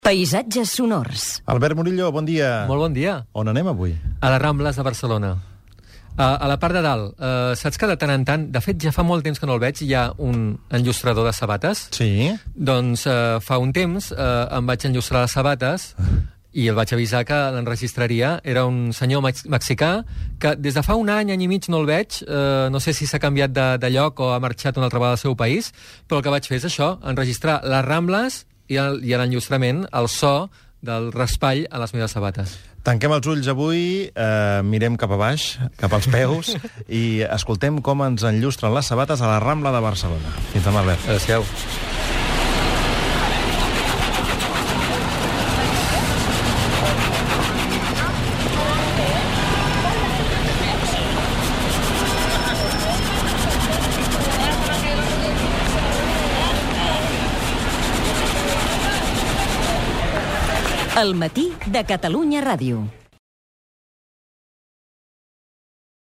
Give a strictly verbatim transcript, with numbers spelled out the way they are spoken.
Paisatges sonors. Albert Murillo, bon dia. Molt bon dia. On anem avui? A les Rambles de Barcelona. A, a la part de dalt. Uh, saps que de tant en tant, de fet ja fa molt temps que no el veig, hi ha un enllustrador de sabates? Sí. Doncs uh, fa un temps uh, em vaig enllustrar les sabates i el vaig avisar que l'enregistraria. Era un senyor mex mexicà que des de fa un any, any i mig no el veig. Uh, no sé si s'ha canviat de, de lloc o ha marxat una altra vegada al seu país, però el que vaig fer és això, enregistrar les Rambles i, el, i l'enllustrament, el so del raspall a les meves sabates. Tanquem els ulls avui, eh, mirem cap a baix, cap als peus, i escoltem com ens enllustren les sabates a la Rambla de Barcelona. Fins demà, Albert. Adéu. El matí de Catalunya Ràdio.